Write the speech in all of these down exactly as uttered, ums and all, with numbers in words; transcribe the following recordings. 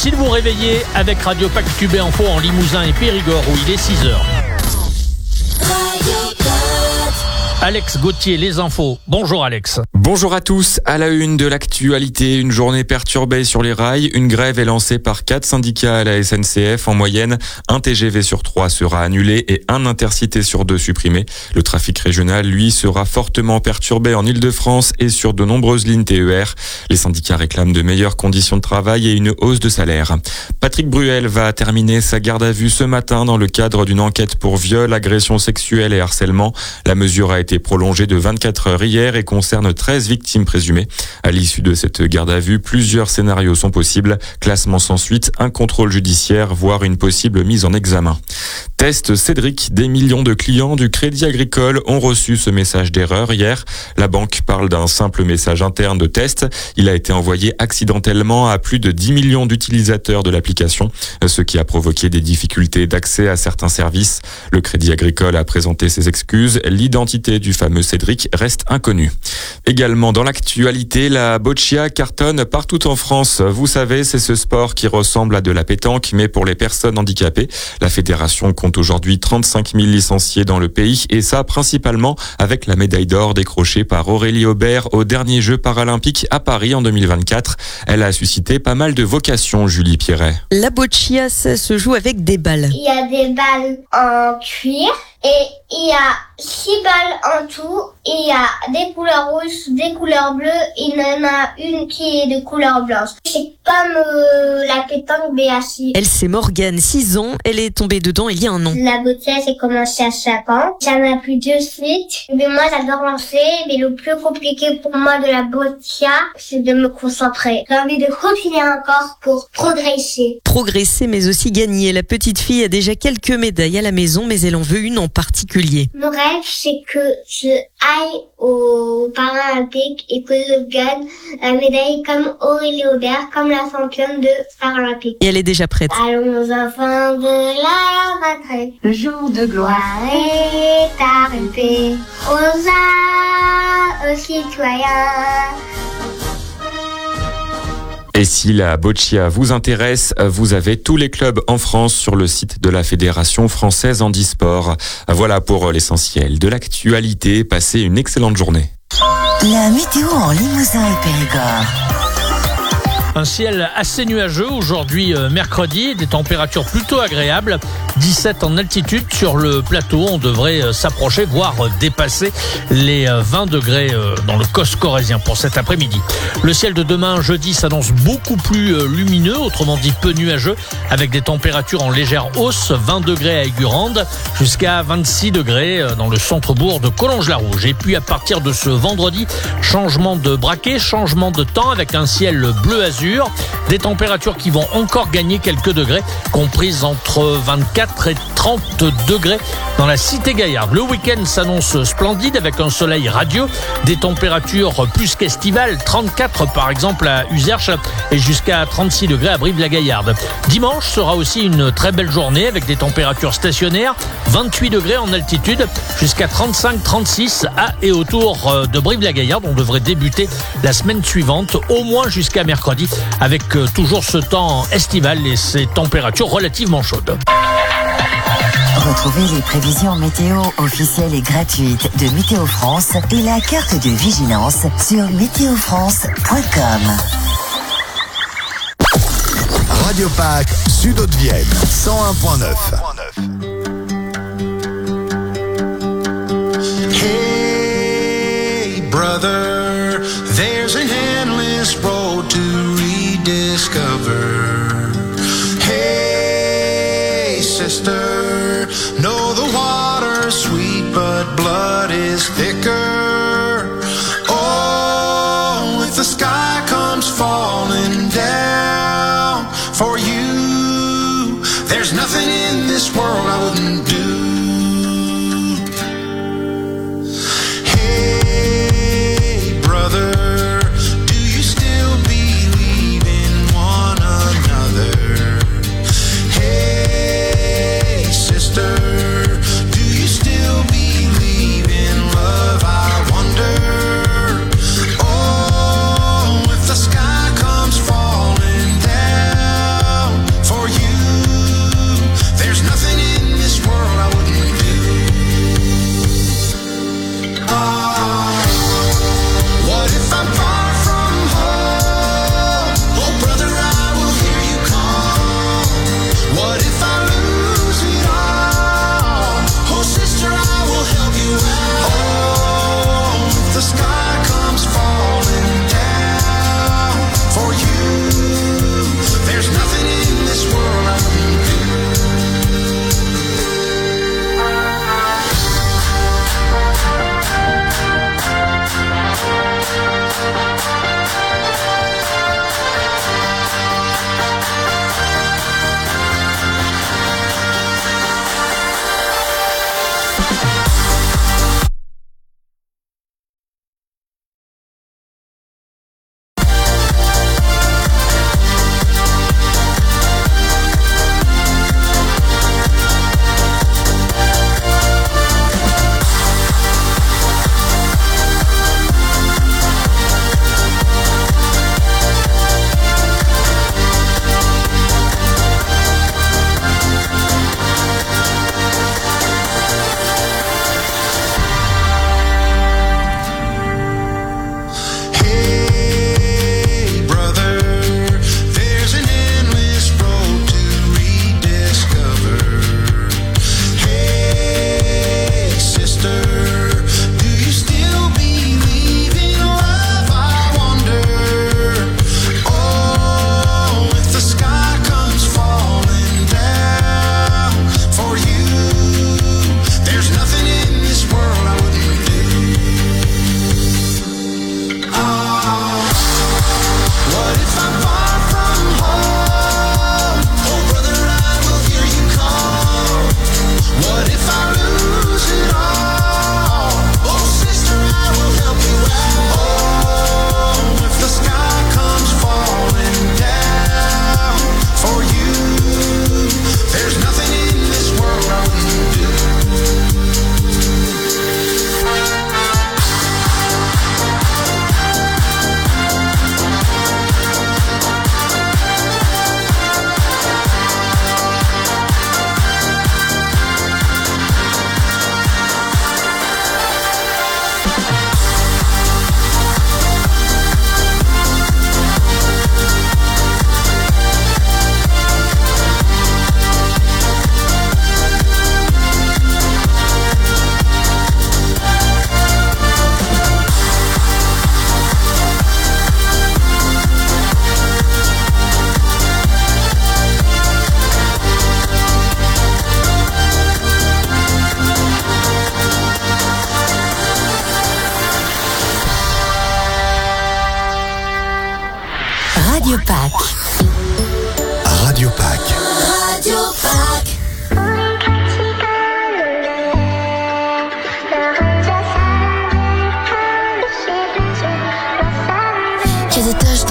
Merci de vous réveiller avec Radio Pac Tube Info en Limousin et Périgord où il est six heures. Alex Gauthier, les infos. Bonjour Alex. Bonjour à tous. À la une de l'actualité, une journée perturbée sur les rails. Une grève est lancée par quatre syndicats à la S N C F. En moyenne, un T G V sur trois sera annulé et un Intercité sur deux supprimé. Le trafic régional, lui, sera fortement perturbé en Île-de-France et sur de nombreuses lignes T E R. Les syndicats réclament de meilleures conditions de travail et une hausse de salaire. Patrick Bruel va terminer sa garde à vue ce matin dans le cadre d'une enquête pour viol, agression sexuelle et harcèlement. La mesure a été prolongée de vingt-quatre heures hier et concerne treize victimes présumées. À l'issue de cette garde à vue, plusieurs scénarios sont possibles. Classement sans suite, un contrôle judiciaire, voire une possible mise en examen. Test Cédric, des millions de clients du Crédit Agricole ont reçu ce message d'erreur hier. La banque parle d'un simple message interne de test. Il a été envoyé accidentellement à plus de dix millions d'utilisateurs de l'application, ce qui a provoqué des difficultés d'accès à certains services. Le Crédit Agricole a présenté ses excuses. L'identité du fameux Cédric reste inconnue. Également dans l'actualité, la boccia cartonne partout en France. Vous savez, c'est ce sport qui ressemble à de la pétanque, mais pour les personnes handicapées. La fédération compte aujourd'hui trente-cinq mille licenciés dans le pays, et ça principalement avec la médaille d'or décrochée par Aurélie Aubert aux derniers Jeux paralympiques à Paris en deux mille vingt-quatre. Elle a suscité pas mal de vocations, Julie Pierret. La boccia, ça se joue avec des balles. Il y a des balles en cuir. Et il y a six balles en tout, et il y a des couleurs rouges, des couleurs bleues, et il y en a une qui est de couleur blanche. C'est comme euh, la pétanque B H I. Elle, c'est Morgane, six ans, elle est tombée dedans il y a un an. La boccia, j'ai commencé à cinq ans. J'en ai appris de suite. Mais moi, j'adore lancer, mais le plus compliqué pour moi de la boccia, c'est de me concentrer. J'ai envie de continuer encore pour progresser. Progresser, mais aussi gagner. La petite fille a déjà quelques médailles à la maison, mais elle en veut une en particulier. Mon rêve, c'est que je aille aux Paralympiques et que je gagne la médaille comme Aurélie Aubert, comme la championne de Paralympiques. Et elle est déjà prête. Allons enfants de la patrie, le jour de gloire est arrivé. Aux arts, aux citoyens. Et si la boccia vous intéresse, vous avez tous les clubs en France sur le site de la Fédération française handisport. Voilà pour l'essentiel de l'actualité. Passez une excellente journée. La météo en Limousin et Périgord. Un ciel assez nuageux aujourd'hui euh, mercredi, des températures plutôt agréables, dix-sept en altitude sur le plateau, on devrait euh, s'approcher voire euh, dépasser les euh, vingt degrés euh, dans le Causse corrézien pour cet après-midi. Le ciel de demain jeudi s'annonce beaucoup plus euh, lumineux, autrement dit peu nuageux, avec des températures en légère hausse, vingt degrés à Aigurande jusqu'à vingt-six degrés euh, dans le centre-bourg de Collonges-la-Rouge. Et puis à partir de ce vendredi, changement de braquet, changement de temps avec un ciel bleu azur. Des températures qui vont encore gagner quelques degrés, comprises entre vingt-quatre et trente degrés dans la cité gaillarde. Le week-end s'annonce splendide avec un soleil radieux, des températures plus qu'estivales, trente-quatre par exemple à Uzerche et jusqu'à trente-six degrés à Brive-la-Gaillarde. Dimanche sera aussi une très belle journée avec des températures stationnaires, vingt-huit degrés en altitude jusqu'à trente-cinq trente-six à et autour de Brive-la-Gaillarde. On devrait débuter la semaine suivante, au moins jusqu'à mercredi, avec toujours ce temps estival et ces températures relativement chaudes. Retrouvez les prévisions météo officielles et gratuites de Météo France et la carte de vigilance sur météo france point com. Radio Pac, Sud-Haute-Vienne, cent un point neuf. Hey, brother, there's an endless road to rediscover. Hey, sister, know the water's sweet, but blood is thicker. Oh, if the sky comes falling down for you, there's nothing in this world I wouldn't do. Hey, brother, do you still believe in one another? Hey, sister, do you still believe in love? I wonder. Oh, if the sky comes falling down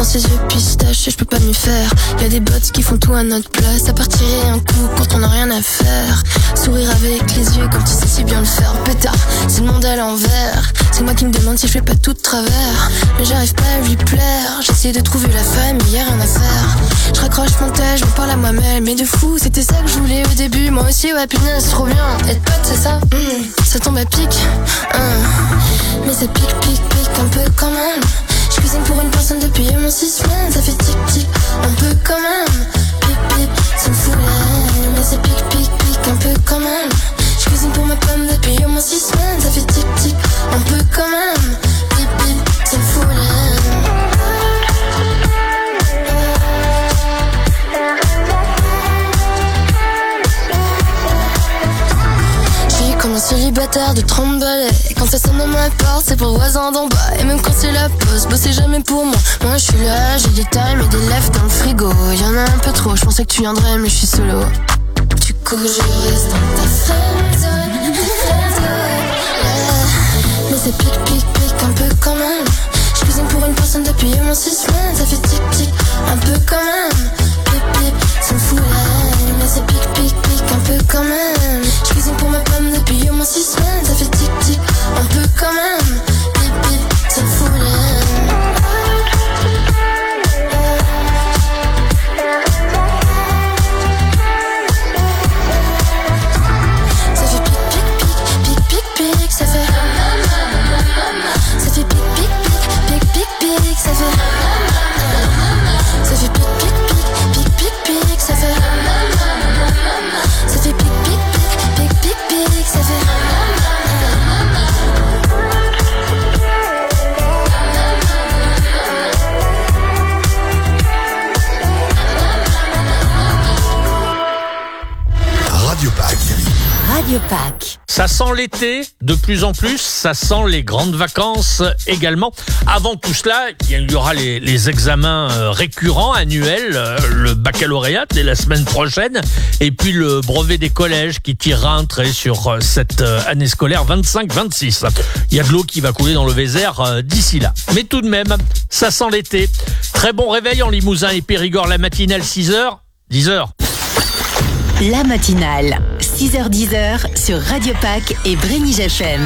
ses yeux pistaches et je peux pas m'y faire. Y'a des bots qui font tout à notre place. Ça partirait un coup quand on a rien à faire. Sourire avec les yeux comme tu sais si bien le faire. Pétard, c'est le monde à l'envers. C'est moi qui me demande si je fais pas tout de travers. Mais j'arrive pas à lui plaire. J'essaie de trouver la famille, y'a rien à faire. Je raccroche mon tel, je me parle à moi-même. Mais de fou, c'était ça que je voulais au début. Moi aussi, ouais, punaise, trop bien. Être pote, c'est ça, mmh, ça tombe à pic, mmh. Mais ça pique, pique, pique un peu quand même. Je cuisine pour une personne depuis mon six semaines. Ça fait tic, tic, un peu quand même. Pique, pique, ça me fout l'air. Mais ça pique, pique, pique un peu quand même. Je cuisine pour ma pomme depuis au moins six semaines. Ça fait tic, tic, un peu quand même. Pique, pique, ça me fout l'air. Comme un célibataire de trente balais. Quand ça sonne à ma porte, c'est pour le voisin d'en bas. Et même quand c'est la pause, bossez jamais pour moi. Moi je suis là, j'ai des times et des lèvres dans le frigo. Y'en a un peu trop, je pensais que tu viendrais mais je suis solo. Du coup je reste dans ta friendzone, friendzone, yeah. Mais ça pique, pique, pique un peu quand même. Je cuisine pour une personne depuis au moins six semaines. Ça fait tic, tic, un peu quand même. Pip, pip, ça me fout l'air. Mais ça pique, pique, pique un peu quand même. Je cuisine pour ma pomme depuis au moins six semaines. Ça fait tic, tic, un peu quand même. Pip, pip, ça me fout l'air. Ça fait pique, pique, pique, pique, pique, pique. Ça fait Ça fait pique, pique, pique, pique, pique, pique. Ça fait Ça fait pique, pique, pique, pique, pique, pique. Ça fait Ça fait pique, pique, pique, pique, pique, pique. Ça fait Radio Pack. Radio Pack. Ça sent l'été de plus en plus, ça sent les grandes vacances également. Avant tout cela, il y aura les, les examens récurrents, annuels, le baccalauréat dès la semaine prochaine, et puis le brevet des collèges qui tirera un trait sur cette année scolaire vingt-cinq vingt-six. Il y a de l'eau qui va couler dans le Vézère d'ici là. Mais tout de même, ça sent l'été. Très bon réveil en Limousin et Périgord, la matinale six heures, dix heures. La matinale, six heures dix heures sur Radio Pack et Brénige F M.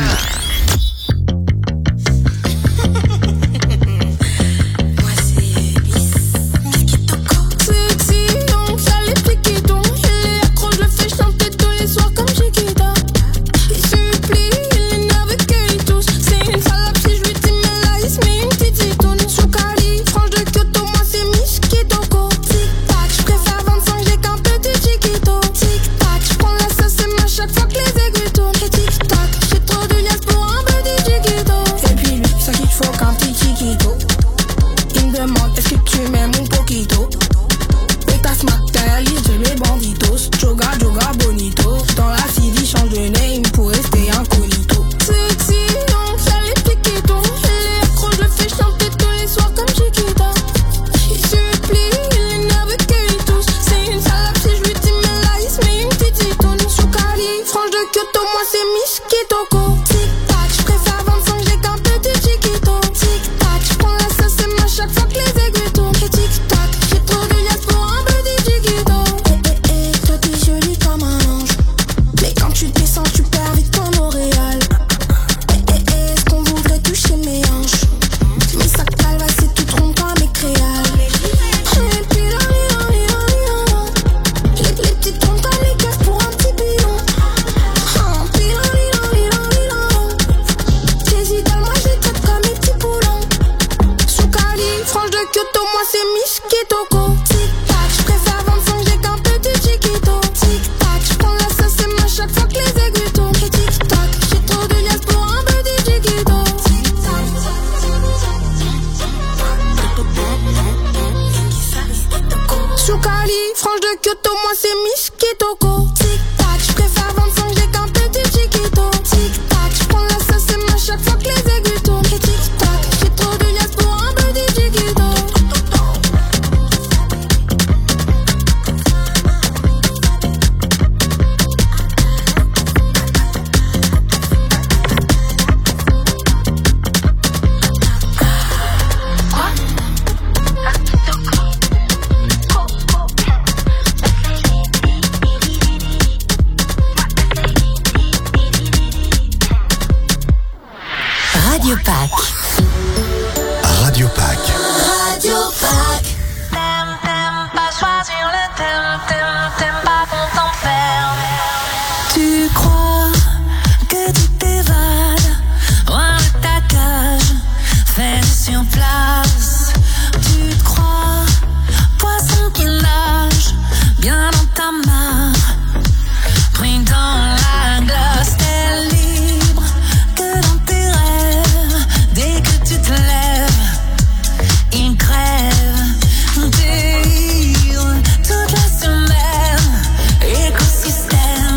t'aimes, t'aimes, t'aimes pas qu'on t'enferme. Tu crois que tu t'évades, loin de ta cage, fais sur place. Tu te crois poisson qui nage bien dans ta mare, pris dans la glace. T'es libre que dans tes rêves, dès que tu te lèves, il crève. T'es ivre toute la semaine, écosystème,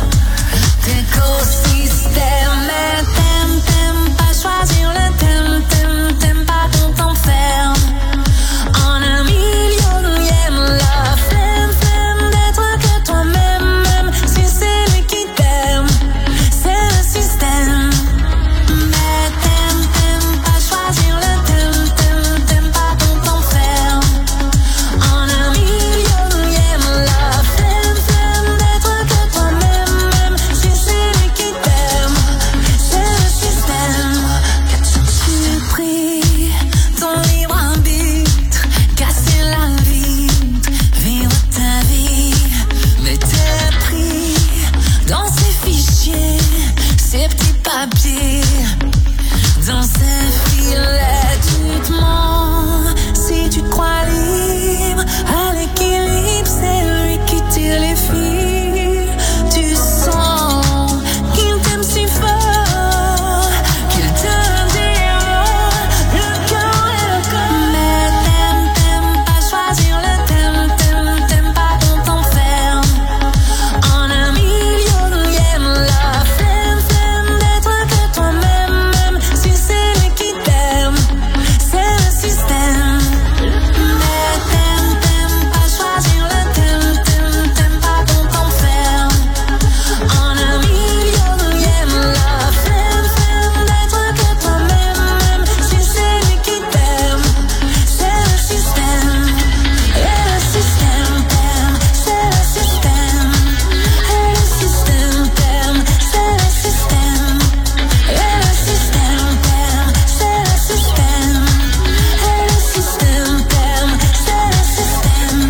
écosystème. Mais t'aimes, t'aimes pas choisir le thème, t'aimes, t'aimes pas qu'on t'enferme en un millionième. La flemme, flemme d'être que toi-même, même si c'est lui qui t'aime, c'est le système. Mais t'aimes, t'aimes pas choisir le thème, t'aimes, t'aimes pas qu'on t'enferme en un millionième. La flemme, flemme d'être que toi-même, même si c'est lui qui t'aime, c'est le système. Tu pries ton libre arbitre, casser la vitre, vivre ta vie. Mais t'es pris dans ces fichiers, ces petits papiers, dans ces filets. Tu te mens si tu te crois libre, à l'équilibre, c'est lui qui tire les fils. Tu sens qu'il t'aime si fort, qu'il te dira le cœur et le corps. Mais t'aimes, t'aimes pas choisir le thème, t'aimes, t'aimes pas qu'on t'enferme en un millionième. La flemme, flemme d'être que toi-même, même si c'est lui qui t'aime, c'est le système. Mais t'aimes, t'aimes pas choisir le thème, t'aimes, t'aimes pas qu'on t'enferme en un millionième. La flemme, flemme d'être que toi-même, même si c'est lui qui t'aime, c'est le système. Et le système t'aime, c'est le système. Et le système t'aime, c'est le système. Et le système t'aime, c'est le système. Et le système t'aime, c'est le système.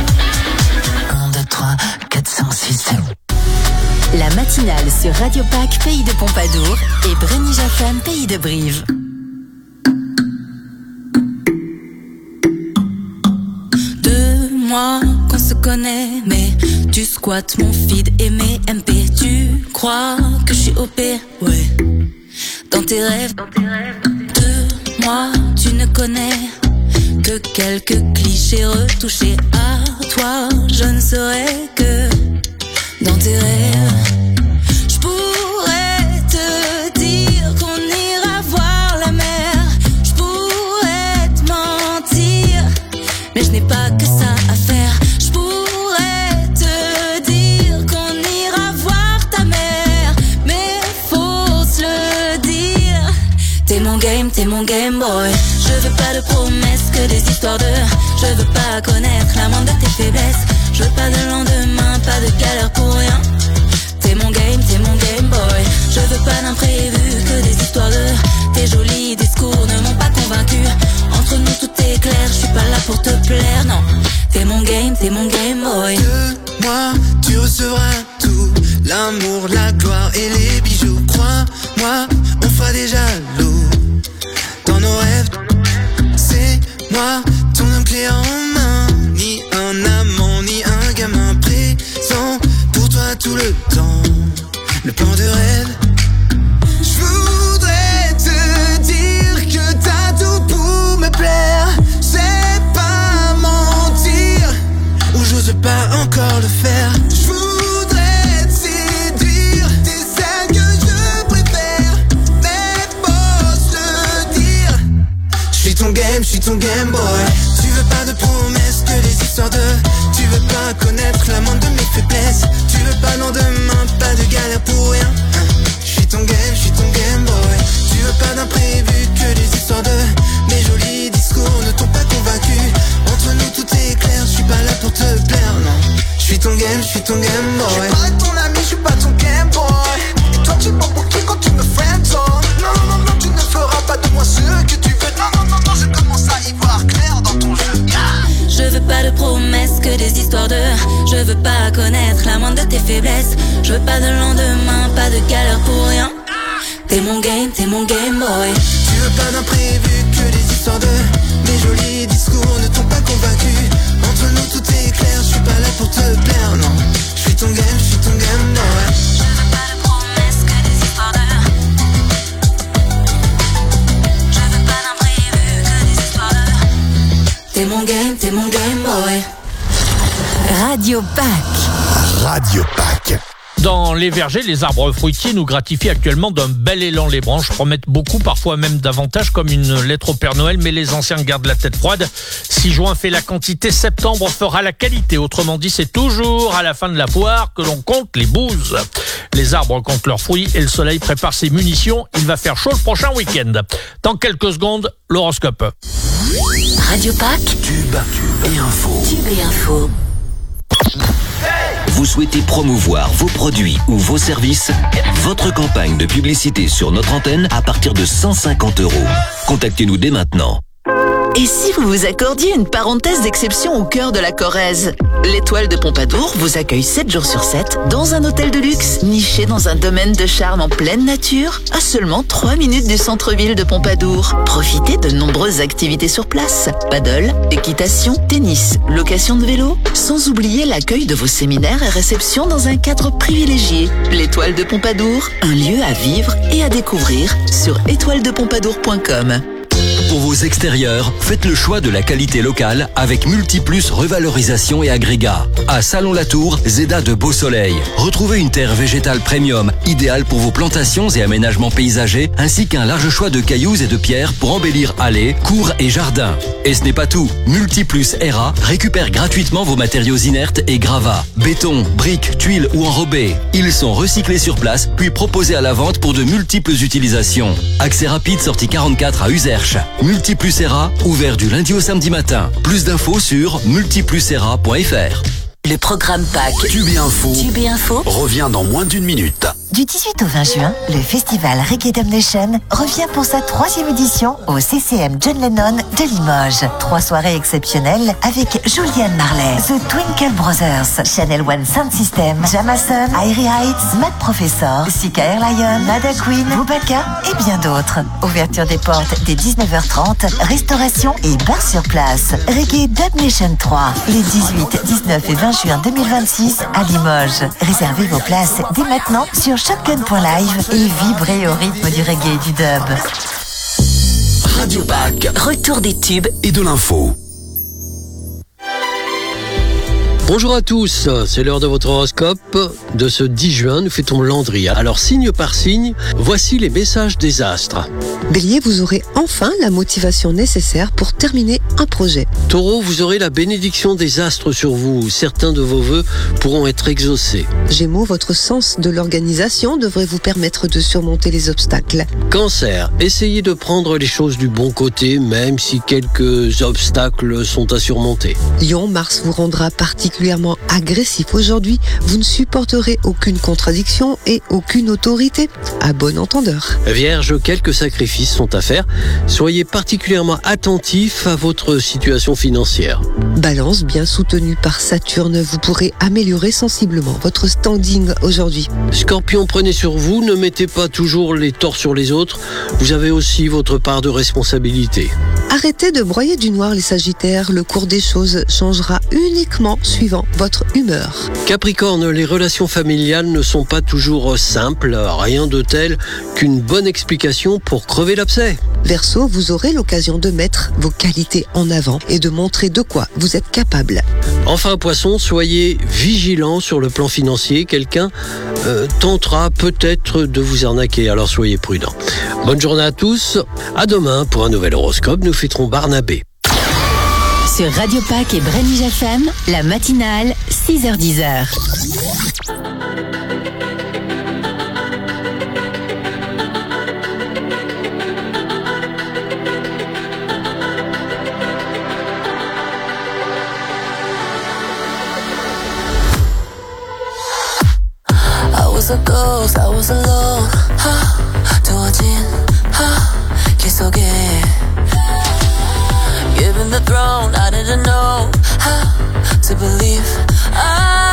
un, deux, trois, quatre, cinq, six, sept. La matinale sur Radio Pâques, Pays de Pompadour et Brény Jaffam, Pays de Brive. Deux mois qu'on se connaît, mais tu squattes mon feed et mes M P. Tu crois que je suis O P? Ouais. Dans tes rêves, deux mois, tu ne connais que quelques clichés retouchés. À toi, je ne serai que dans tes rêves. Je pourrais te dire qu'on ira voir la mer, je pourrais te mentir, mais je n'ai pas que ça à faire. Je pourrais te dire qu'on ira voir ta mère, mais faut se le dire. T'es mon game, t'es mon game boy. Je veux pas de promesses, que des histoires de. Je veux pas connaître la moindre de tes faiblesses. Je veux pas de lendemain, pas de galère pour rien. T'es mon game, t'es mon game boy. Je veux pas d'imprévu, que des histoires de. Tes jolis discours ne m'ont pas convaincu. Entre nous tout est clair, je suis pas là pour te plaire, non. T'es mon game, t'es mon game boy. De moi, tu recevras tout. L'amour, la gloire et les bijoux. Crois-moi, on fera des jaloux. Dans nos rêves, c'est moi, ton homme clé en main. Ni un amant, ni un gamin présent pour toi tout le temps. Le plan de rêve. Je voudrais te dire que t'as tout pour me plaire. C'est pas mentir, ou j'ose pas encore le faire. Je voudrais te séduire, t'es celle que je préfère. Mais faut se le dire, je suis ton game, je suis ton game boy. Tu veux pas de promesses, que des histoires de. Tu veux pas connaître la moindre de mes faiblesses. Tu veux pas lendemain, pas de galère pour rien. Je suis ton game, je suis ton game boy. Tu veux pas d'imprévu, que des histoires de. Mes jolis discours ne t'ont pas convaincu. Entre nous tout est clair, je suis pas là pour te plaire, non. Je suis ton game, je suis ton game boy. Je suis pas ton ami, je suis pas ton game boy. Et toi tu prends pour qui quand tu me friendzone? Non, non, non, non, tu ne feras pas de moi ce que tu veux. Non, non, non, non, je commence à y voir clair dans ton jeu. Yeah. Je veux pas de promesses, que des histoires de. Je veux pas connaître la moindre de tes faiblesses. Je veux pas de lendemain, pas de galère pour rien. T'es mon game, t'es mon game boy. Tu veux pas d'imprévu que des histoires de mes jolis discours ne t'ont pas convaincu. Entre nous tout est clair, je suis pas là pour te plaire, non. Je suis ton game, je suis ton game boy. Je veux pas de promesses que des histoires de. Je veux pas d'imprévu que des histoires de. T'es mon game, t'es mon game boy. Radio Pâques. Radio Pâques. Dans les vergers, les arbres fruitiers nous gratifient actuellement d'un bel élan. Les branches promettent beaucoup, parfois même davantage, comme une lettre au Père Noël, mais les anciens gardent la tête froide. Si juin fait la quantité, septembre fera la qualité. Autrement dit, c'est toujours à la fin de la poire que l'on compte les bouses. Les arbres comptent leurs fruits et le soleil prépare ses munitions. Il va faire chaud le prochain week-end. Dans quelques secondes, l'horoscope. Radio Pâques. Tube et info. Tube et info. Vous souhaitez promouvoir vos produits ou vos services? Votre campagne de publicité sur notre antenne à partir de cent cinquante euros. Contactez-nous dès maintenant. Et si vous vous accordiez une parenthèse d'exception au cœur de la Corrèze? L'Étoile de Pompadour vous accueille sept jours sur sept dans un hôtel de luxe niché dans un domaine de charme en pleine nature à seulement trois minutes du centre-ville de Pompadour. Profitez de nombreuses activités sur place. Paddle, équitation, tennis, location de vélo, sans oublier l'accueil de vos séminaires et réceptions dans un cadre privilégié. L'Étoile de Pompadour, un lieu à vivre et à découvrir sur étoile de pompadour point com. Pour vos extérieurs, faites le choix de la qualité locale avec Multiplus Revalorisation et Agrégats. À Salon-la-Tour, Zeda de Beau Soleil. Retrouvez une terre végétale premium, idéale pour vos plantations et aménagements paysagers, ainsi qu'un large choix de cailloux et de pierres pour embellir allées, cours et jardins. Et ce n'est pas tout. Multiplus R A récupère gratuitement vos matériaux inertes et gravats. Béton, briques, tuiles ou enrobés. Ils sont recyclés sur place, puis proposés à la vente pour de multiples utilisations. Accès rapide sortie quarante-quatre à Userche. Multiplus R A, ouvert du lundi au samedi matin. Plus d'infos sur multiplusr a point f r. Le programme Pâques. Tube et info. Tube et info. Revient dans moins d'une minute. Du dix-huit au vingt juin, le festival Reggae Dub Nation revient pour sa troisième édition au C C M John Lennon de Limoges. Trois soirées exceptionnelles avec Julian Marley, The Twinkle Brothers, Channel One Sound System, Jamason, Airy Heights, Mad Professor, Sika Airlion, Nada Queen, Boubacar et bien d'autres. Ouverture des portes dès dix-neuf heures trente, restauration et bar sur place. Reggae Dub Nation trois, les dix-huit, dix-neuf et vingt juin deux mille vingt-six à Limoges. Réservez vos places dès maintenant sur shotgun point live et vibrez au rythme du reggae et du dub. Radio Pâques. Retour des tubes Et de l'info. Bonjour à tous, c'est l'heure de votre horoscope. De ce dix juin, nous fêtons Landry. Alors signe par signe, voici les messages des astres. Bélier, vous aurez enfin la motivation nécessaire pour terminer un projet. Taureau, vous aurez la bénédiction des astres sur vous. Certains de vos vœux pourront être exaucés. Gémeaux, votre sens de l'organisation devrait vous permettre de surmonter les obstacles. Cancer, essayez de prendre les choses du bon côté, même si quelques obstacles sont à surmonter. Lion, Mars vous rendra particulièrement agressif aujourd'hui. Vous ne supporterez aucune contradiction et aucune autorité. À bon entendeur. Vierge, quelques sacrifices sont à faire. Soyez particulièrement attentif à votre situation financière. Balance, bien soutenu par Saturne, vous pourrez améliorer sensiblement votre standing aujourd'hui. Scorpion, prenez sur vous, ne mettez pas toujours les torts sur les autres. Vous avez aussi votre part de responsabilité. Arrêtez de broyer du noir les Sagittaires. Le cours des choses changera uniquement suivant votre humeur. Capricorne, les relations familiales ne sont pas toujours simples. Rien de tel qu'une bonne explication pour crever l'abcès. Verseau, vous aurez l'occasion de mettre vos qualités en avant et de montrer de quoi vous êtes capable. Enfin, Poisson, soyez vigilant sur le plan financier. Quelqu'un euh, tentera peut-être de vous arnaquer, alors soyez prudents. Bonne journée à tous. À demain pour un nouvel horoscope. Nous fêterons Barnabé. Sur Radio Pâques et Brélige F M, la matinale, six heures dix. I was a ghost, I was alone. 하, 두어진 하, 길 속에. Given the throne, I didn't know how to believe. I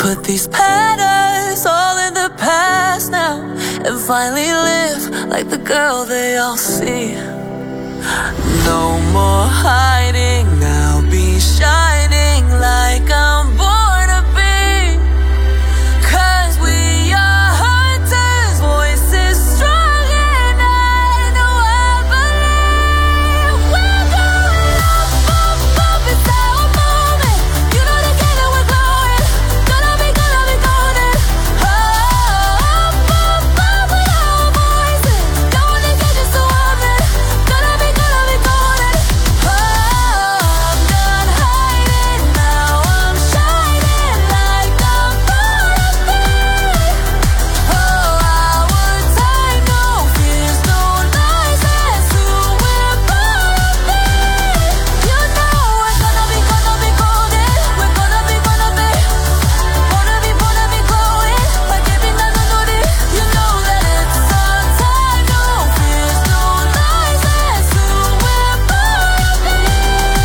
Put these patterns all in the past now and finally live like the girl they all see. No more hiding, I'll be shining like I'm born to be. Cause we are hunters, voices strong and I know I believe. We're going up, up, up, it's our moment. You know together we're glowing. Gonna be, gonna be golden. Oh, up, up, up with our voices. Going to get you so often. Gonna be, gonna be golden. Oh, I'm done hiding, now I'm shining like I'm born to be. Oh, our time, no fears, no lies, that's who we're born to be. You know we're gonna be, gonna be golden. We're gonna be, gonna be, gonna be, gonna be glowing like every night I know this. You know that it's our time, no fears, no lies, that's who we're born to be.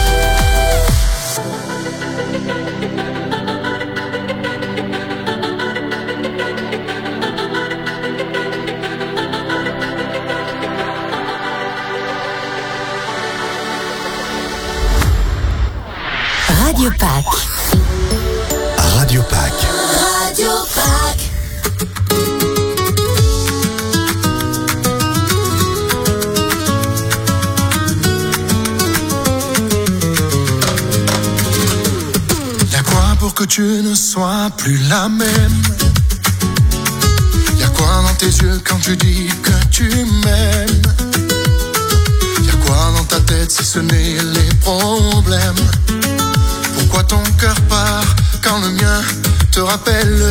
Radio Pack. Radio Pack. Radio Pack. Y'a quoi pour que tu ne sois plus la même? Y'a quoi dans tes yeux quand tu dis que tu m'aimes? Y'a quoi dans ta tête si ce n'est les problèmes? Pourquoi ton cœur part quand le mien te rappelle?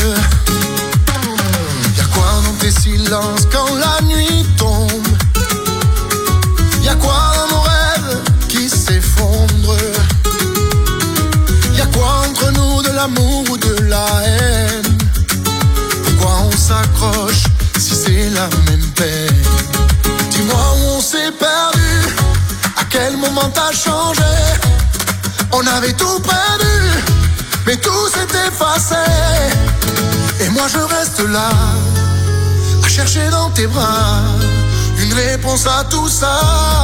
Y'a quoi dans tes silences quand la nuit tombe? Y'a quoi dans nos rêves qui s'effondrent? Y'a quoi entre nous, de l'amour ou de la haine? Pourquoi on s'accroche si c'est la même peine? Dis-moi où on s'est perdu, à quel moment t'as changé? On avait tout perdu, mais tout s'est effacé. Et moi je reste là, à chercher dans tes bras une réponse à tout ça.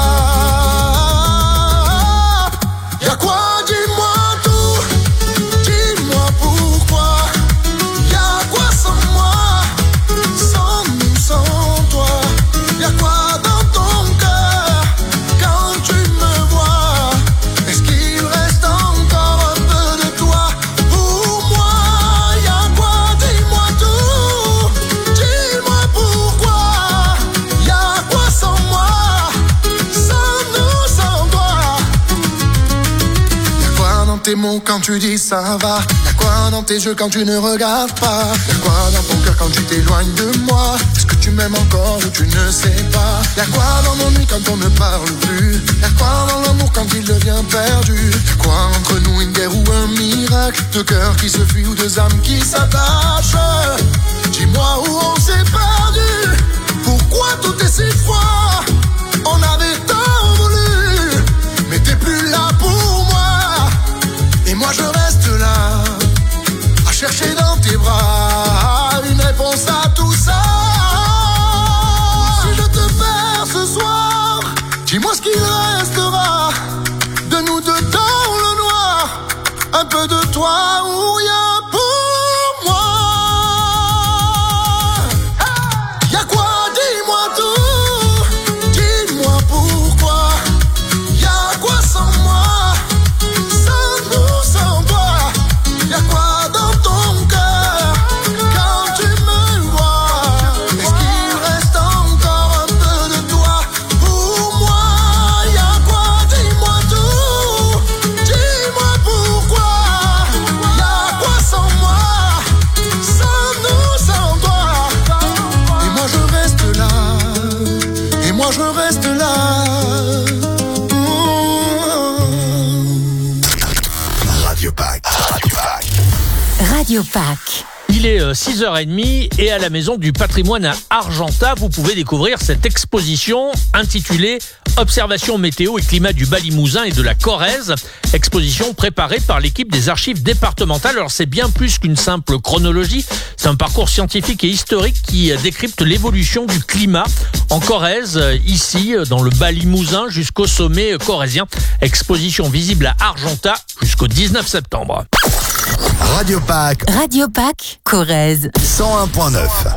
Y'a quoi, dis-moi tout, dis-moi pourquoi. Y'a quoi sans moi, sans nous, sans toi? Y'a quoi dans ton cœur quand tu me vois? Est-ce qu'il reste encore un peu de toi pour moi? Y'a quoi, dis-moi tout, dis-moi pourquoi. Y'a quoi sans moi, sans nous, sans toi? Y'a quoi dans tes mots quand tu dis ça va? Y'a quoi dans tes yeux quand tu ne regardes pas? Y'a quoi dans ton cœur quand tu t'éloignes de moi? Est-ce que tu m'aimes encore ou tu ne sais pas? Y'a quoi dans nos nuits quand on ne parle plus? Y'a quoi dans l'amour quand il devient perdu? Y'a quoi entre nous, une guerre ou un miracle? Deux cœurs qui se fuient ou deux âmes qui s'attachent? Dis-moi où on s'est perdu, pourquoi tout est si froid? On avait tant voulu, mais t'es plus là pour moi. Et moi je reste là, à chercher dans tes bras une réponse à tout ça. Si je te perds ce soir, dis-moi ce qu'il restera de nous deux dans le noir. Un peu de toi ou rien pour moi. Y'a quoi, dis-moi tout, dis-moi pourquoi. Y'a quoi sans moi, sans nous, sans toi? Y'a quoi dans ton cœur quand tu me vois? Est-ce qu'il reste encore un peu de toi pour moi? Y'a quoi, dis-moi tout, dis-moi pourquoi. Y'a quoi sans moi, sans nous, sans toi? Et moi je reste là, et moi je reste là. Radio Pack. Radio Pack. Radio Pack. Il est six heures trente et à la Maison du Patrimoine à Argentat, vous pouvez découvrir cette exposition intitulée Observation météo et climat du Bas Limousin et de la Corrèze. Exposition préparée par l'équipe des archives départementales. Alors c'est bien plus qu'une simple chronologie. C'est un parcours scientifique et historique qui décrypte l'évolution du climat en Corrèze, ici dans le Bas Limousin jusqu'au sommet corrézien. Exposition visible à Argentat jusqu'au dix-neuf septembre. Radio Pâques. Radio Pâques, Corrèze. cent un point neuf.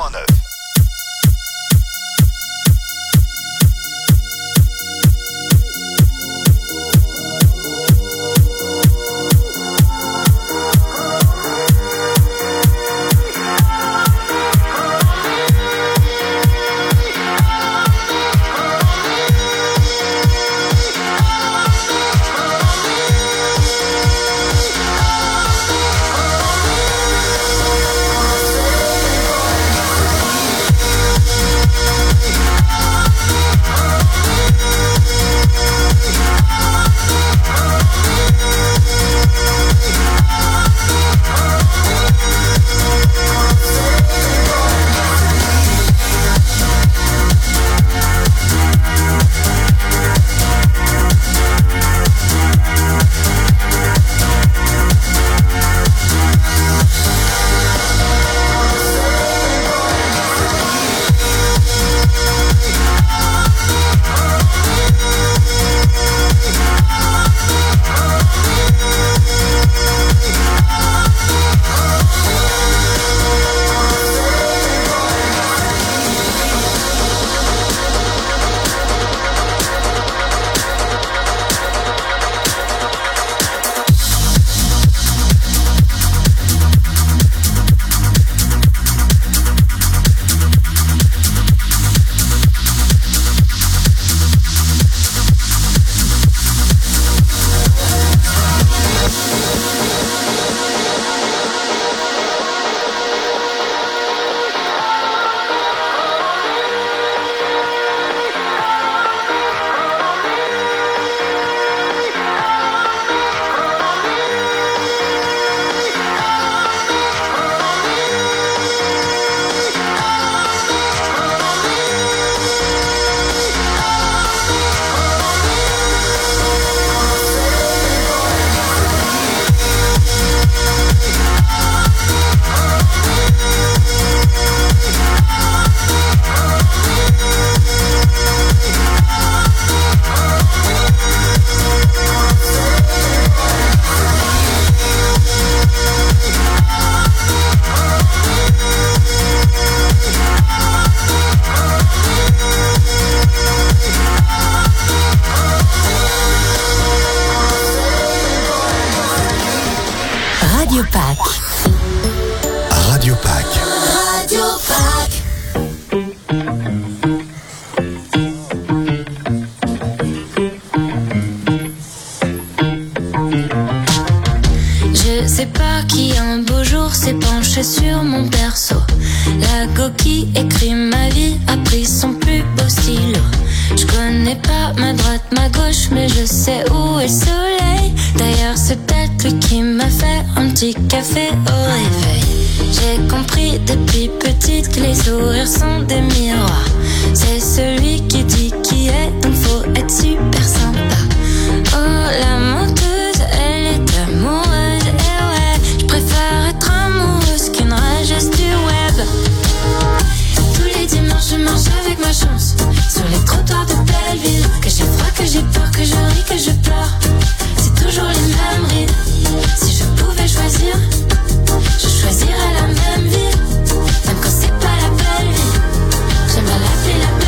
Radio Pâques. Radio Pâques. Radio Pâques. Je sais pas qui un beau jour s'est penché sur mon perso. La coquille écrit ma vie a pris son plus beau stylo. Je connais pas ma droite, ma gauche, mais je sais où est le soleil. D'ailleurs c'est peut-être lui qui m'a fait un petit café au réveil. J'ai compris depuis petite que les sourires sont des miroirs. C'est celui qui dit qui est, donc faut être super sympa. Oh la menteuse, elle est amoureuse, et ouais, je préfère être amoureuse qu'une rageuse du web. Tous les dimanches je marche avec ma chance sur les trottoirs de Belleville. Que j'ai froid, que j'ai peur, que je ris, que je pleure, c'est toujours les mêmes rides. Si je pouvais choisir, je choisirais la même ville. Même quand c'est pas la belle vie, j'aime à l'appeler la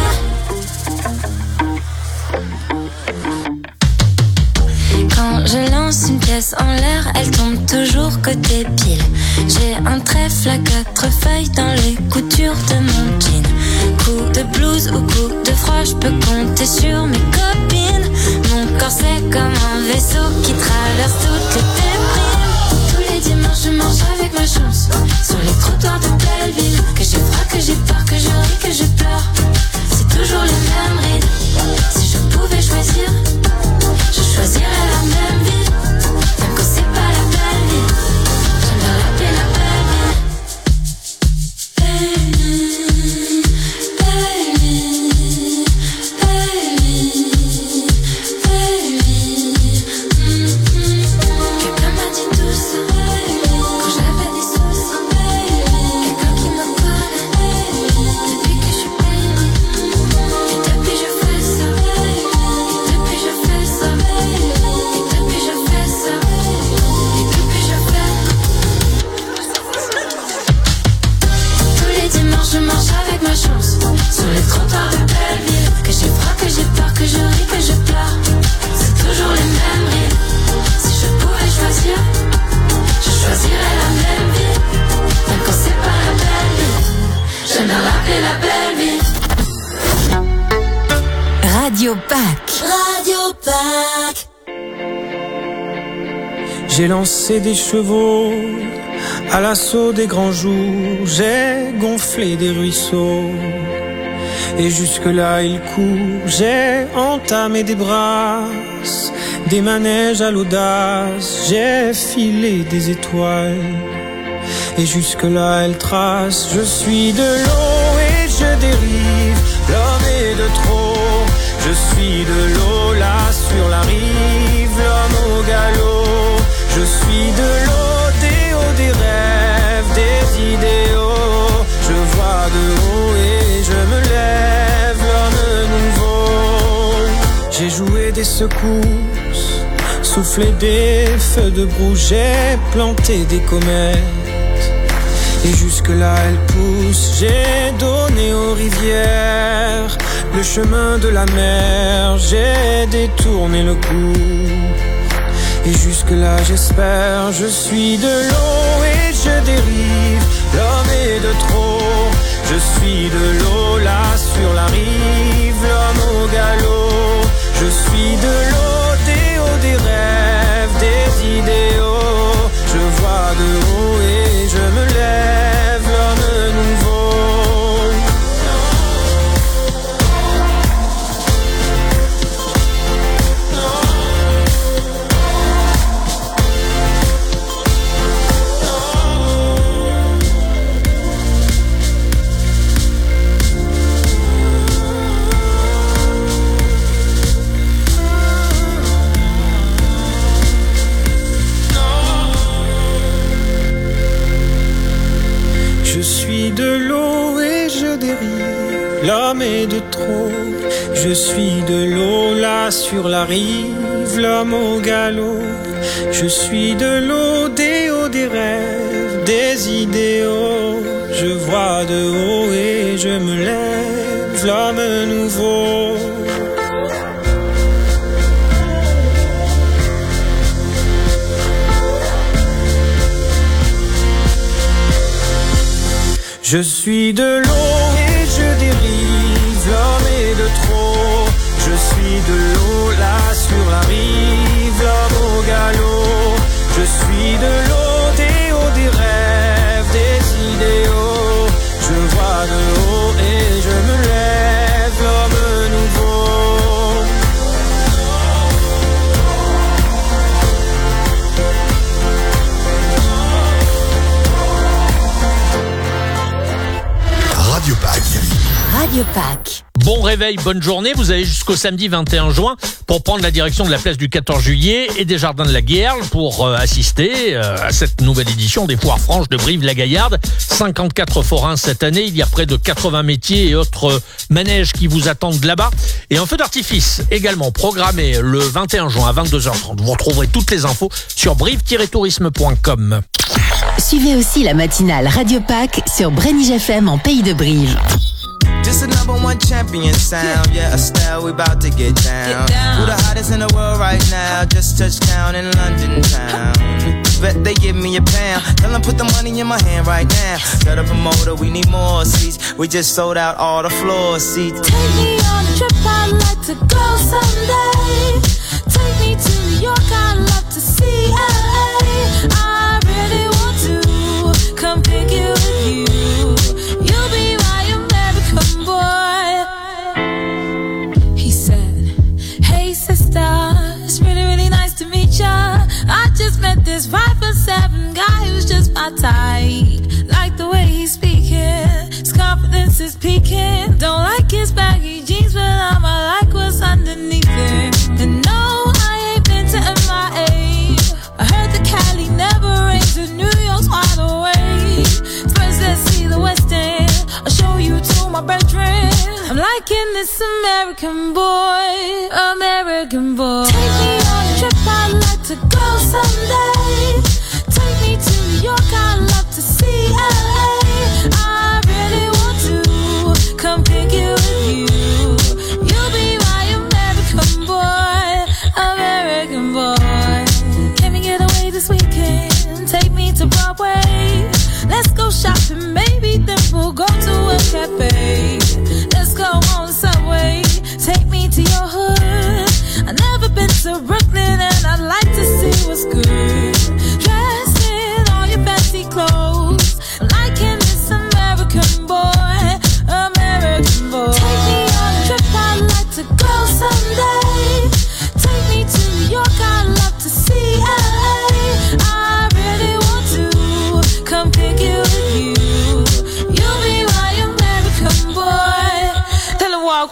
belle vie. Quand je lance une pièce en l'air, elle tombe toujours côté pile. J'ai un trèfle à quatre feuilles dans les coutures de mon jean. Coup de blues ou coup de froid, je peux compter sur mes copines. Mon corps c'est comme un vaisseau qui traverse toutes les déprimes. Tous les dimanches je marche avec ma chance sur les trottoirs de Belleville. Que j'ai froid, que j'ai peur, que je ris, que je pleure, c'est toujours les mêmes rides. Si je pouvais choisir, je choisirais la même ville. Même quand c'est pas la belle vie, j'aimerais l'appeler la belle vie. Belle vie, belle vie, belle vie. Sur les trottoirs de Belleville, que j'ai froid, que j'ai peur, que je ris, que je pleure. C'est toujours les mêmes rides. Si je pouvais choisir, je choisirais la même vie. Même quand c'est pas la belle vie, j'aime bien l'appeler la belle vie. Radio Pack. Radio Pack. J'ai lancé des chevaux à l'assaut des grands jours. J'ai gonflé des ruisseaux et jusque-là il court. J'ai entamé des brasses, des manèges à l'audace. J'ai filé des étoiles et jusque-là elle trace. Je suis de l'eau et je dérive, l'homme est de trop. Je suis de l'eau là sur la rive, l'homme au galop. Je suis de l'eau, des hauts, des rêves, des idéaux. Je vois de haut et je me lève, l'homme nouveau. J'ai joué des secousses, soufflé des feux de broue. J'ai planté des comètes et jusque-là elles poussent. J'ai donné aux rivières le chemin de la mer. J'ai détourné le coup et jusque-là j'espère. Je suis de l'eau et je dérive, l'homme est de trop. Je suis de l'eau là sur la rive, l'homme au galop. Je suis de l'eau, des hauts, des rêves, des idéaux. Je vois de haut et je me lève, l'homme nouveau. Je suis de l'eau et je dérive, l'homme est de trop. Je suis de l'eau là sur la rive, l'homme au galop. Je suis de l'eau, des hauts, des rêves, des idéaux. Je vois de haut et je me lève, l'homme nouveau. Je suis de l'eau et je dérive, l'homme est de trop. Je suis de l'eau là sur la rive, l'homme au galop. Je suis de l'eau, des hauts, des rêves, des idéaux. Je vois de haut et je me lève, l'homme nouveau. Radio Pack. Radio Pack. Bon réveil, bonne journée. Vous avez jusqu'au samedi vingt et un juin pour prendre la direction de la place du quatorze juillet et des jardins de la Guerle pour euh, assister euh, à cette nouvelle édition des foires franches de Brive-la-Gaillarde. cinquante-quatre forains cette année. Il y a près de quatre-vingts métiers et autres euh, manèges qui vous attendent là-bas. Et un feu d'artifice également programmé le vingt et un juin à vingt-deux heures trente. Vous retrouverez toutes les infos sur brive tiret tourisme point com. Suivez aussi la matinale Radio Pack sur Brenige F M en Pays de Brive. Just a number one champion sound. Yeah, Estelle, we about to get down. Who the hottest in the world right now? Just touched down in London town. Bet they give me a pound. Tell them put the money in my hand right now. Set up a motor, we need more seats. We just sold out all the floor seats. Take me on a trip, I'd like to go someday. Take me to New York, I'd love to see L A. I really want to come pick you with you. You'll be my American boy. He said, hey sister, it's really, really nice to meet ya. I just met this five foot seven guy who's just my type. Like the way he's speaking, his confidence is peaking. Don't like his baggy jeans, but I'ma like what's underneath it. And no, I ain't been to M I A. I heard the Cali never rains and New York's wide awake. First let's see the West End, I'll show you to my bedroom. I'm liking this American boy, American boy. Take me on a trip, I'd like to go someday. Take me to New York, I'd love to see L A. I really want to come pick you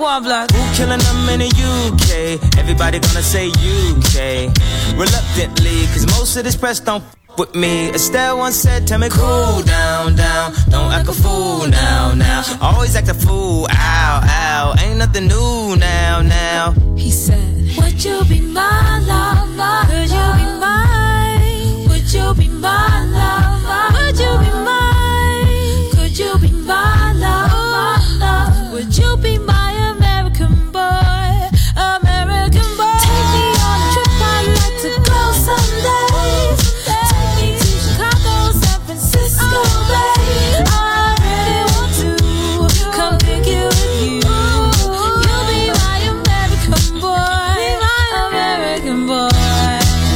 I'm like, who killing them in the U K? Everybody gonna say U K. Reluctantly, cause most of this press don't f- with me. Estelle once said, tell me cool down, down. Don't act a fool now, now. Always act a fool, ow, ow. Ain't nothing new now, now. He said, would you be my lover? Could you be mine? Would you be my lover? Would you be mine? Could you be my lover? Would you be my American boy? American boy. Take me on a trip, I'd like to go someday. Take me to Chicago, San Francisco, babe. I really want to come pick you with you. You'll be my American boy, my American boy.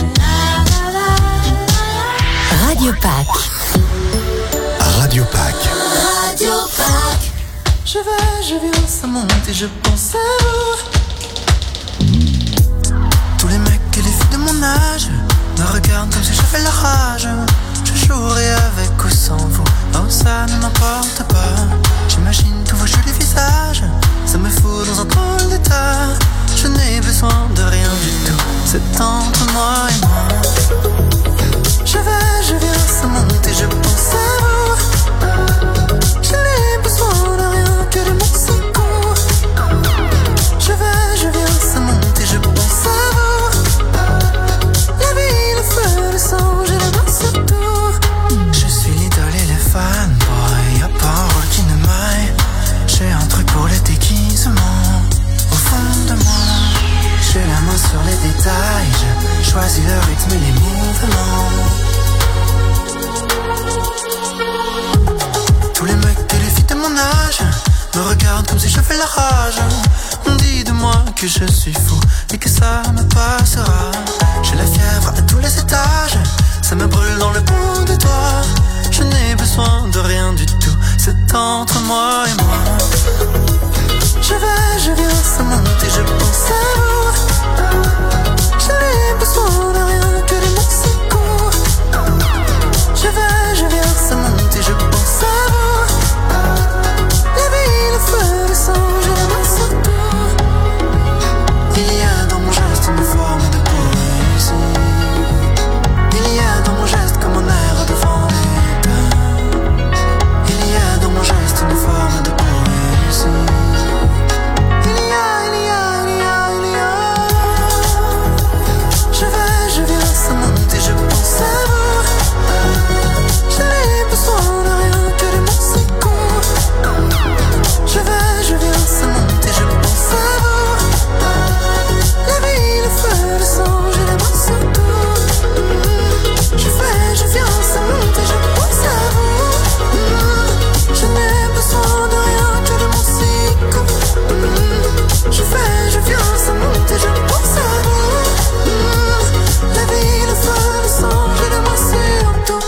Radio Pâques. Radio Pâques. Radio Pâques. Je vais, je viens, ça monte et je pense à vous. Tous les mecs et les filles de mon âge me regardent comme si j'avais la rage. Je jouerai avec ou sans vous, oh ça ne m'importe pas. J'imagine tous vos jolis visages, ça me fout dans un drôle d'état. Je n'ai besoin de rien du tout, c'est entre moi et moi. Je vais, je viens, ça monte et je pense à vous. Je n'ai besoin de rien que de mon secours. Je vais, je viens, ça monte et je pense à vous. La vie, le feu, le sang, j'ai la main sur tout. Je suis l'idole et les fanboys, y'a pas un rôle qui ne m'aille. J'ai un truc pour le déguisement, au fond de moi. J'ai la main sur les détails, je choisis le rythme et les mouvements. Tous les mecs et les filles de mon âge me regardent comme si je fais la rage. On dit de moi que je suis fou et que ça me passera. J'ai la fièvre à tous les étages, ça me brûle dans le bout des doigts. Je n'ai besoin de rien du tout, c'est entre moi et moi. Je vais, je viens, ça monte et je pense à vous. Je n'ai besoin de rien que de mon secours. Je vais, je viens, ça monte et je pense à vous. La vie, le feu, le sang, j'ai la main sur tout. Il y a dans mon geste une forme de poésie. Il y a dans mon geste comme un air devant les temps. Il y a dans mon geste une forme de poésie. Il y a, il y a, il y a, il y a. Je vais, je viens, ça monte et je pense à vous. Je n'ai besoin de rien que de mon secours. Je vais, je viens, ça monte et je pense à vous. La vie, le feu, le sang, j'ai la main sur tout. Je vais, je viens, ça monte et je pense à vous. Je n'ai besoin de rien que de mon secours. Je vais, je viens, ça monte et je pense à vous. La vie, le feu, le sang, j'ai la main sur tout.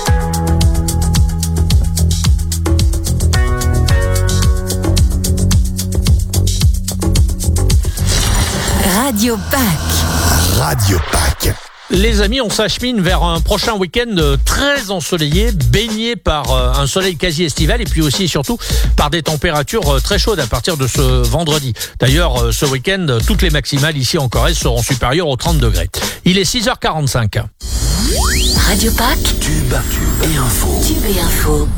Radio Pâques. Radio Pâques. Les amis, on s'achemine vers un prochain week-end très ensoleillé, baigné par un soleil quasi estival et puis aussi et surtout par des températures très chaudes à partir de ce vendredi. D'ailleurs, ce week-end, toutes les maximales ici en Corrèze seront supérieures aux trente degrés. Il est six heures quarante-cinq. Radio Pâques. Tube et info. Tube et info.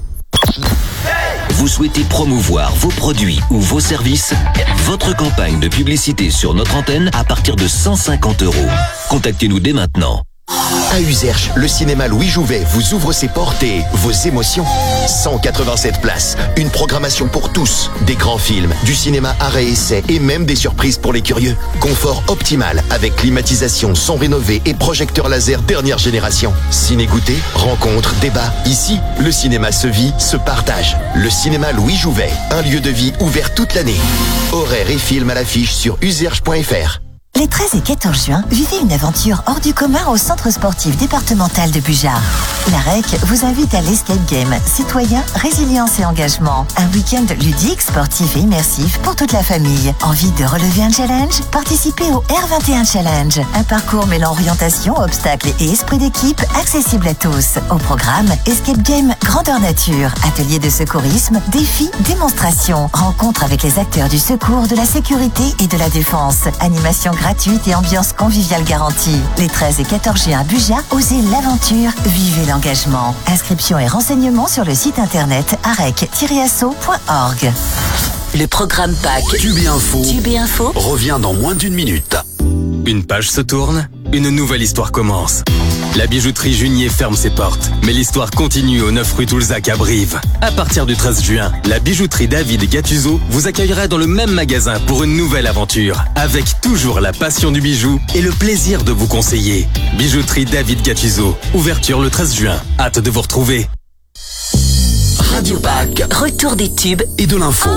Vous souhaitez promouvoir vos produits ou vos services? Votre campagne de publicité sur notre antenne à partir de cent cinquante euros. Contactez-nous dès maintenant. À Uzerche, le cinéma Louis Jouvet vous ouvre ses portes et vos émotions. cent quatre-vingt-sept places, une programmation pour tous, des grands films, du cinéma arrêt essai et même des surprises pour les curieux. Confort optimal avec climatisation, son rénové et projecteur laser dernière génération. Ciné goûter, rencontres, débats. Ici, le cinéma se vit, se partage. Le cinéma Louis Jouvet, un lieu de vie ouvert toute l'année. Horaires et films à l'affiche sur uzerche point f r. Les treize et quatorze juin, vivez une aventure hors du commun au centre sportif départemental de Bugeat. La R E C vous invite à l'Escape Game, citoyen, résilience et engagement. Un week-end ludique, sportif et immersif pour toute la famille. Envie de relever un challenge? Participez au R vingt et un Challenge. Un parcours mêlant orientation, obstacles et esprit d'équipe accessible à tous. Au programme, Escape Game grandeur nature, atelier de secourisme, défis, démonstrations, rencontres avec les acteurs du secours, de la sécurité et de la défense. Animation gratuite et ambiance conviviale garantie. Les treize et quatorze juin à Bugeat, osez l'aventure, vivez l'engagement. Inscription et renseignements sur le site internet arec tiret asso point org. Le programme P A C Tube et Info, Tube et Info revient dans moins d'une minute. Une page se tourne, une nouvelle histoire commence. La bijouterie Junier ferme ses portes, mais l'histoire continue au neuf rue Toulzac à Brive. À partir du treize juin, la bijouterie David Gattuso vous accueillera dans le même magasin pour une nouvelle aventure, avec toujours la passion du bijou et le plaisir de vous conseiller. Bijouterie David Gattuso, ouverture le treize juin. Hâte de vous retrouver. Radio P A C, retour des tubes et de l'info.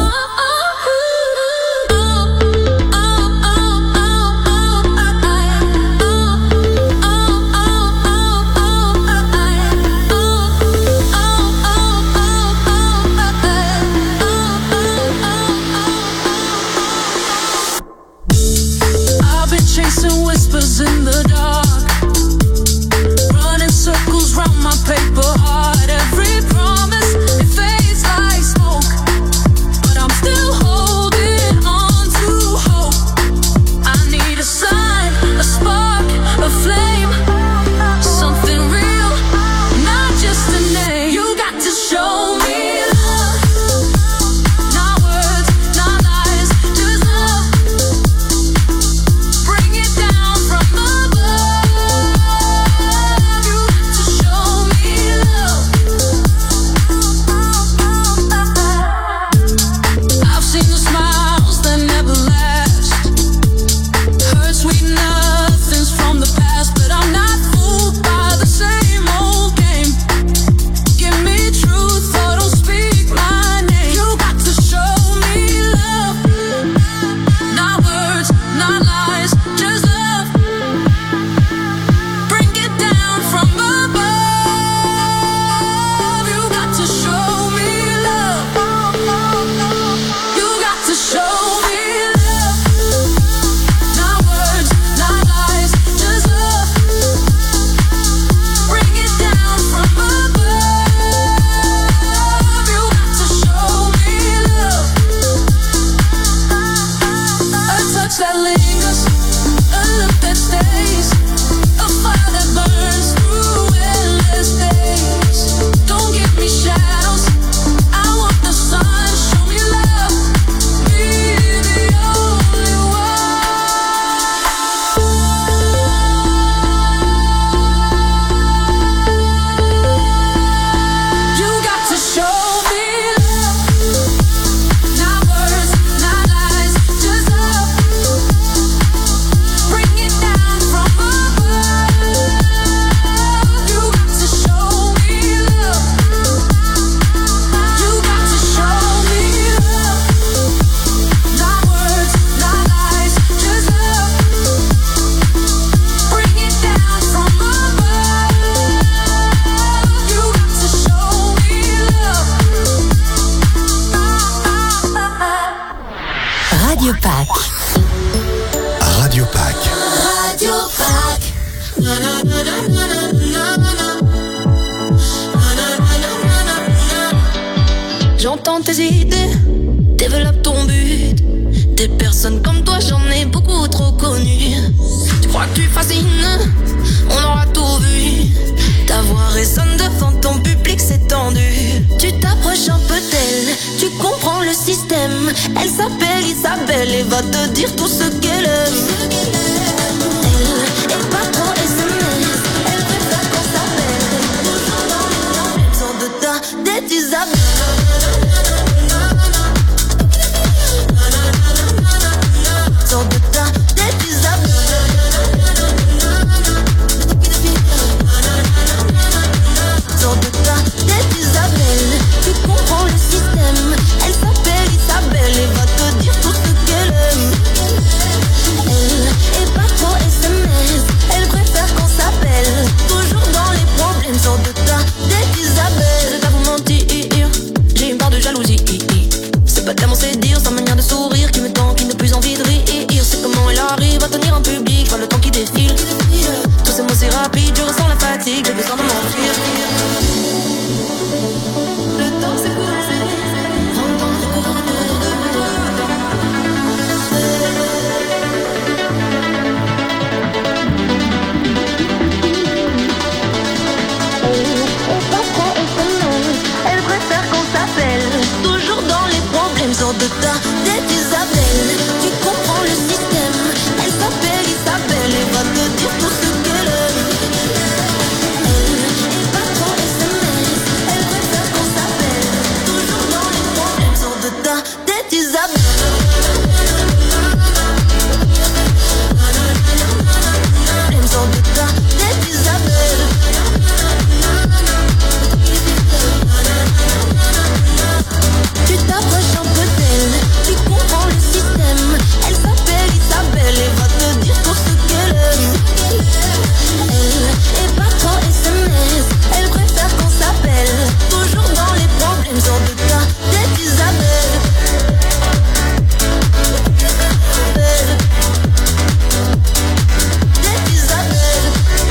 Chasing whispers in the dark, running circles round my paper heart. Every promise, it fades like smoke, but I'm still holding on to hope. I need a sign, a spark, a flame, something real, not just a name. You got to show me love, not words, not lies, just love. Bring it down from above. You got to show me love. I've seen the smiles that never last, heard sweet nothings from the past, but I'm not fooled by the same old game. Give me truth or don't speak my name. You got to show me love, not words, not lies, just love. Bring it down from above. You got to show me love. You got to show me love, not words, not lies, just love. Bring it down from above. You got to show me love. A touch that lingers, a look that stays, a fire that burns through endless days. Don't give me shadows, I want the sun. Show me love, be the only one. You got to show me love, not words, not lies, just love. Bring it down from above. You got to show me love. You got to show me love, not words, not lies, just love. Bring it down from above. You got to show me love. Radio P A C. Radio P A C. Radio P A C. J'entends tes idées, développe ton but. Des personnes comme toi, j'en ai beaucoup trop connu. Tu crois que tu fascines, on aura tout vu. Ta voix résonne devant ton public, c'est tendu. Tu t'approches un peu d'elle, tu comprends le système. Elle s'appelle Isabelle et va te dire tout ce qu'elle aime. Elle est pas trop S M S, elle préfère qu'on s'appelle. Toujours dans les normes, elle sort de ta tête Isabelle. Sors de ta tête Isabelle. Sors de ta tête Isabelle. Tu comprends le système. Elle s'appelle Isabelle et va te dire tout ce qu'elle aime. sorte de ta tête Isabelle. Tu comprends le système. Elle s'appelle Isabelle et va te dire tout ce qu'elle aime. Elle est pas trop S M S. Elle préfère qu'on s'appelle. Toujours dans les problèmes. Sorte de ta tête Isabelle. Elle sort de ta tête Isabelle. Tu t'approches un peu d'elle, tu comprends le système. Elle s'appelle Isabelle et va te dire tout ce qu'elle aime. Elle est pas trop S M S, elle préfère qu'on s'appelle. Toujours dans les problèmes, sort de ta tête Isabelle. Tête Isabelle.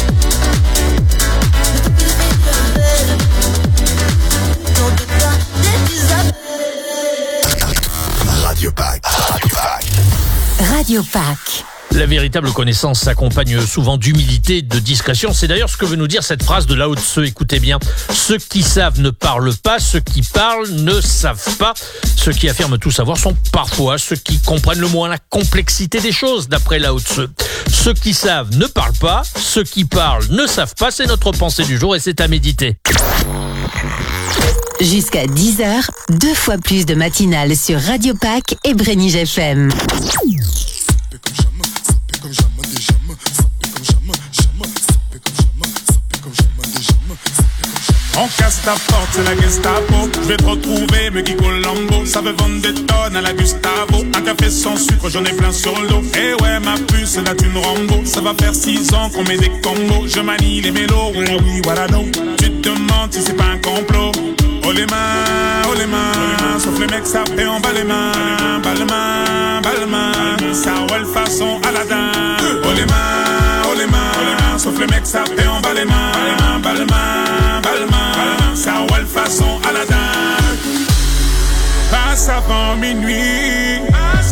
Sort de ta tête Isabelle. Radio Pack. Radio Pack. Radio Pack. La véritable connaissance s'accompagne souvent d'humilité et de discrétion. C'est d'ailleurs ce que veut nous dire cette phrase de Lao Tse. Écoutez bien. Ceux qui savent ne parlent pas, ceux qui parlent ne savent pas. Ceux qui affirment tout savoir sont parfois ceux qui comprennent le moins la complexité des choses, d'après Lao Tse. Ceux qui savent ne parlent pas, ceux qui parlent ne savent pas. C'est notre pensée du jour et c'est à méditer. Jusqu'à dix heures, deux fois plus de matinales sur Radio Pack et Brenige F M. On casse ta porte, c'est la Gestapo. Je vais te retrouver, me Guigo Lambo. Ça veut vendre des tonnes à la Gustavo. Un café sans sucre, j'en ai plein sur le dos. Eh ouais, ma puce, c'est la thune Rambo. Ça va faire six ans qu'on met des combos. Je manie les mélos, voilà oui, voilà non. Tu te demandes si c'est pas un complot. Oh les mains, oh les mains. Sauf les mecs, ça fait en bas les mains. Bas les mains, bas les mains. Ça roule façon Aladdin. Oh les mains, oh les mains. Sauf les mecs, ça fait en bas les mains. Bas les mains, bas les mains. Ça roule façon Aladdin. Passe avant minuit.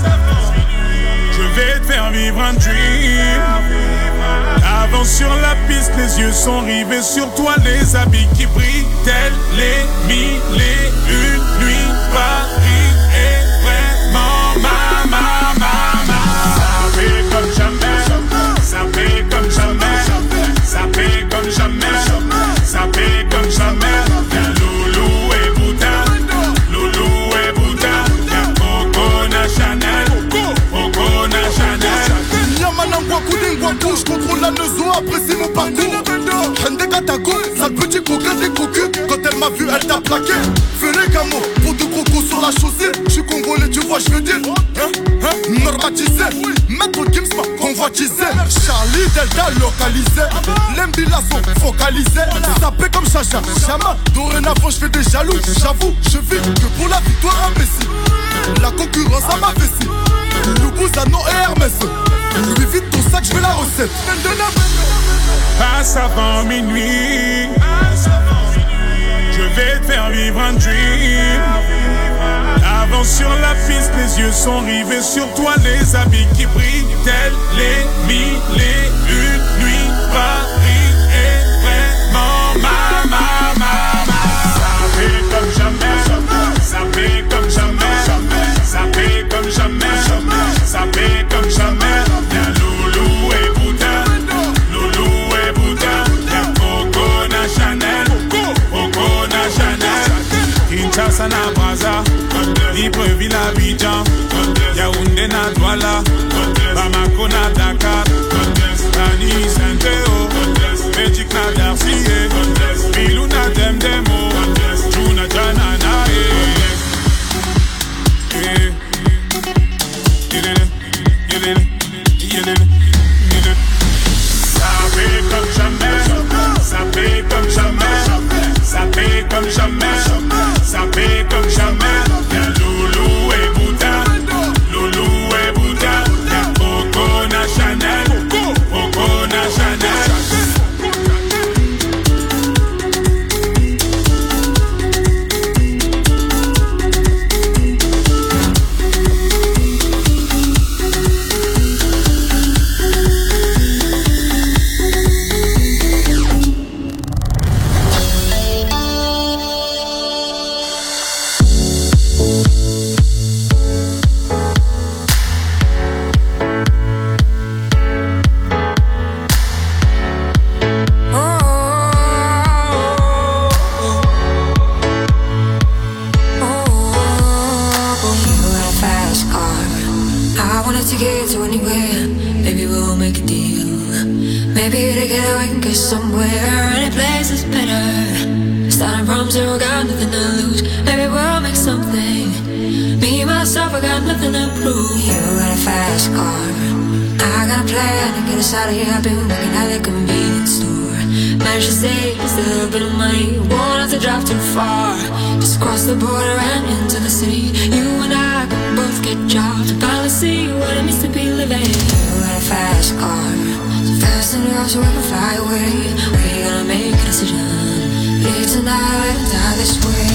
Je vais te faire vivre un dream. Avance sur la piste, les yeux sont rivés sur toi. Les habits qui brillent, tels les mille et une nuits. Paris est vraiment ma, ma, ma, ma. Ça fait comme jamais, ça fait comme jamais, ça fait comme jamais, ça fait comme jamais. Y'a Loulou et Bouddha, Loulou et Bouddha. Y'a Coco Chanel, Coco Chanel. Yamanangwa Koudingwa je contrôle la neuzo, apprécie mon parcours. Hende Katago, sale petit coquin des cocus. Quand elle m'a vu, elle t'a plaqué. Fais les gamos, pour de crocos sur la chaussée. J'suis congolais, tu vois, j'veux dire. Hein, hein, normatisé. Maître Gims m'a convoitisé. Charlie Delta localisé. L'Embila sont focalisés. Ça paie comme Chacha, Chama. Dorénavant, j'fais des jaloux. J'avoue, je vis que pour la victoire imbécile. La concurrence à ma vessie. Loubouzanon et Hermès. Lui vite ton sac, j'fais la recette. Passe avant minuit. Je vais te faire vivre un dream. Avance sur la piste, les yeux sont rivés sur toi. Les habits qui brillent, tels les mille et une nuits. Paris est vraiment ma, ma, ma, ma. Ça fait comme jamais, ça fait comme jamais, ça fait comme jamais, ça fait comme jamais. Y'a Loulou et Bouddha, Loulou et Bouddha. Y'a Coco Chanel, Coco Chanel. Kinshasa na Brazza, Libreville à Abidjan, Yaoundé na Douala, Bamako na Dakar, Tani Saint-Théo, Belgique na Darcy, Bilou na Demdemo, Juna Janana. Ça fait comme jamais, ça fait comme jamais, ça fait comme jamais, ça fait comme jamais. Y'a Loulou et Bouddha, Loulou et Bouddha. Y'a Coco Chanel, Coco Chanel. to get to anywhere. Maybe we'll make a deal. Maybe together we can get somewhere. Any place is better. Starting from zero, got nothing to lose. Maybe we'll make something. Me, myself, I got nothing to prove. You got a fast car, I got a plan to get us out of here. I've been working at the convenience store. Managed to save just a little bit of money. Won't have to drive too far. Just cross the border and into the city. You and I can both get jobs and finally see what it means to be living. You got a fast car, so fast enough so we can fly away. We're gonna make a decision. Live tonight, live and die this way.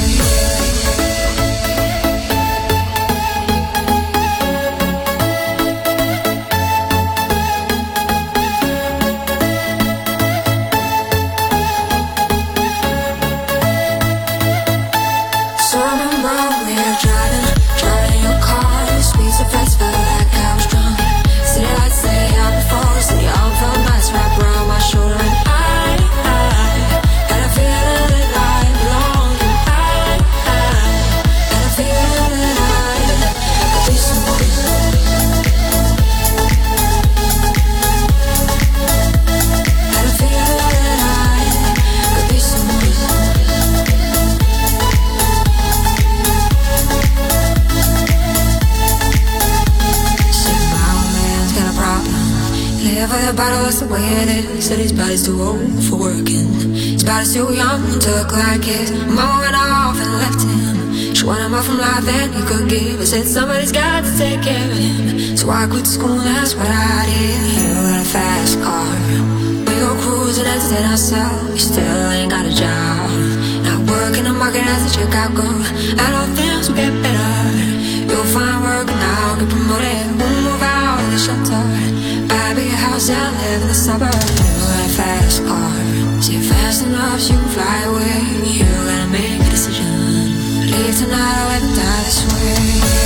That's the way it is. Said his body's too old for working. His body's too young to look like his. Mama went off and left him. She wanted more from life than he could give. I said somebody's got to take care of him. So I quit school and that's what I did. You got a fast car, we go cruising and entertain ourselves. You still ain't got a job. Not working the market as a checkout girl. I know things will get better. You'll find work now, get promoted. We'll move out of the shelter. Buy a big house and live in the suburbs. You got a fast car, see it fast enough so you can fly away. You gotta make a decision. Leave tonight or live and die this way.